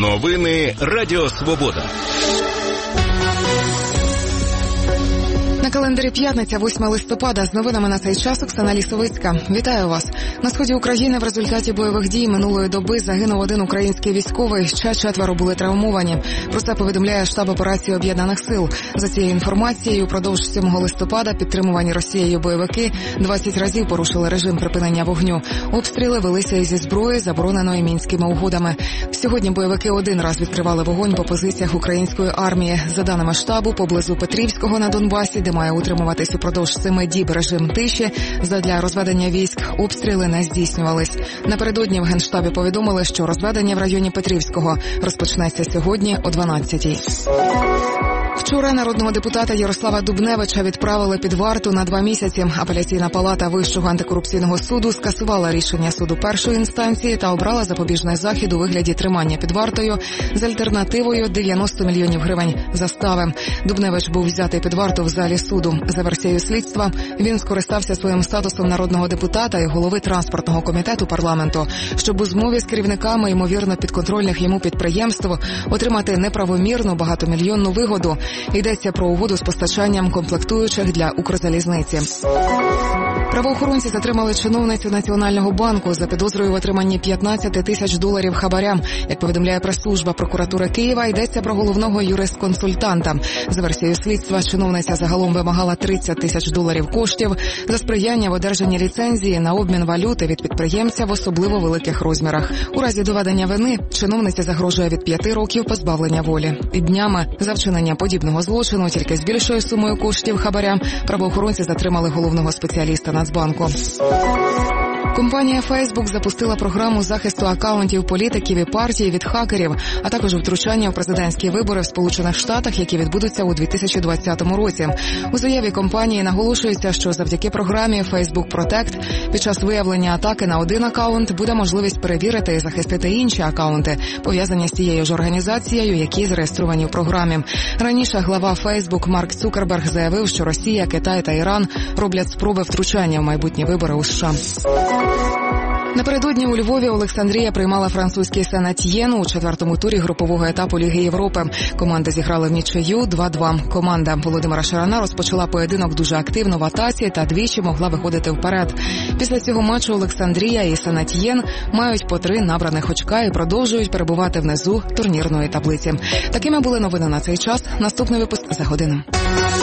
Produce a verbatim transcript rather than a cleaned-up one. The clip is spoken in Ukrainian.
Новини Радіо Свобода. На календарі п'ятниця, восьмого листопада. З новинами на цей час Оксана Лісовицька. Вітаю вас. На сході України в результаті бойових дій минулої доби загинув один український військовий, ще четверо були травмовані. Про це повідомляє штаб операції Об'єднаних сил. За цією інформацією, упродовж сьомого листопада підтримувані Росією бойовики двадцять разів порушили режим припинення вогню. Обстріли велися зі зброї, забороненої Мінськими угодами. Сьогодні бойовики один раз відкривали вогонь по позиціях української армії. За даними штабу, поблизу Петрівського на Донбасі, де має утримуватись упродовж семи діб режим тиші, задля розведення військ обстріли не здійснювались. Напередодні в Генштабі повідомили, що розведення в районі Петрівського розпочнеться сьогодні о дванадцятій. Вчора народного депутата Ярослава Дубневича відправили під варту на два місяці. Апеляційна палата Вищого антикорупційного суду скасувала рішення суду першої інстанції та обрала запобіжний захід у вигляді тримання під вартою з альтернативою дев'яносто мільйонів гривень застави. Дубневич був взятий під варту в залі суду. За версією слідства, він скористався своїм статусом народного депутата і голови транспортного комітету парламенту, щоб у змові з керівниками ймовірно підконтрольних йому підприємств отримати неправомірну багатомільйонну вигоду. Йдеться про угоду з постачанням комплектуючих для Укрзалізниці. Правоохоронці затримали чиновницю Національного банку за підозрою в отриманні п'ятнадцять тисяч доларів хабаря. Як повідомляє прес-служба прокуратури Києва, йдеться про головного юрист-консультанта. За версією слідства, чиновниця загалом вимагала тридцять тисяч доларів коштів за сприяння в одержанні ліцензії на обмін валюти від підприємця в особливо великих розмірах. У разі доведення вини чиновниці загрожує від п'яти років позбавлення волі. І днями за вчинення подібного злочину, тільки з більшою сумою коштів хабаря, правоохоронці затримали головного спеціаліста Нацбанку. Компанія Facebook запустила програму захисту акаунтів політиків і партій від хакерів, а також втручання у президентські вибори в Сполучених Штатах, які відбудуться у дві тисячі двадцятому році. У заяві компанії наголошується, що завдяки програмі Facebook Protect під час виявлення атаки на один акаунт буде можливість перевірити і захистити інші акаунти, пов'язані з тією ж організацією, які зареєстровані в програмі. Раніше глава Facebook Марк Цукерберг заявив, що Росія, Китай та Іран роблять спроби втручання в майбутні вибори у США. Напередодні у Львові Олександрія приймала французький Сен-Етьєн у четвертому турі групового етапу Ліги Європи. Команди зіграли в нічию два-два. Команда Володимира Шарана розпочала поєдинок дуже активно в атаці та двічі могла виходити вперед. Після цього матчу Олександрія і Сен-Етьєн мають по три набраних очка і продовжують перебувати внизу турнірної таблиці. Такими були новини на цей час. Наступний випуск за годину.